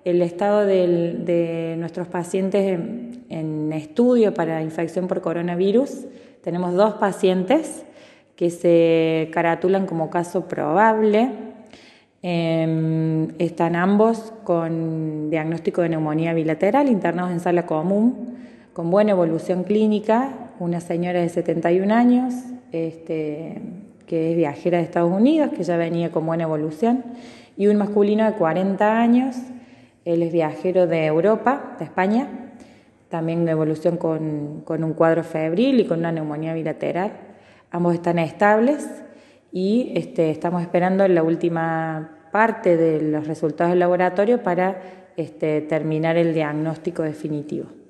el estado de nuestros pacientes en estudio para infección por coronavirus. Tenemos 2 pacientes que se caratulan como caso probable. Están ambos con diagnóstico de neumonía bilateral, internados en sala común, con buena evolución clínica. Una señora de 71 años, que es viajera de Estados Unidos, que ya venía con buena evolución, y un masculino de 40 años, él es viajero de Europa, de España, también de evolución con un cuadro febril y con una neumonía bilateral. Ambos están estables y estamos esperando la última parte de los resultados del laboratorio para terminar el diagnóstico definitivo.